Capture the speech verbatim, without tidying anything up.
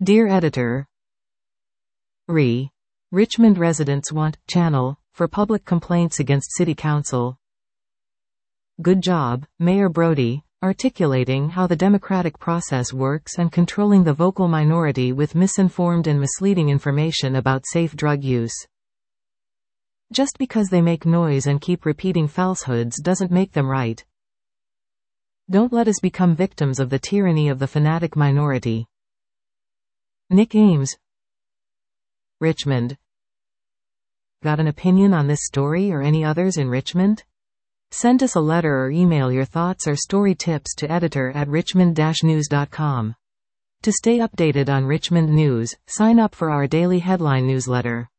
Dear Editor, Re. Richmond residents want channel for public complaints against City Council. Good job, Mayor Brody, articulating how the democratic process works and controlling the vocal minority with misinformed and misleading information about safe drug use. Just because they make noise and keep repeating falsehoods doesn't make them right. Don't let us become victims of the tyranny of the fanatic minority. Nick Ames, Richmond. Got an opinion on this story or any others in Richmond? Send us a letter or email your thoughts or story tips to editor at richmond dash news dot com. To stay updated on Richmond news, sign up for our daily headline newsletter.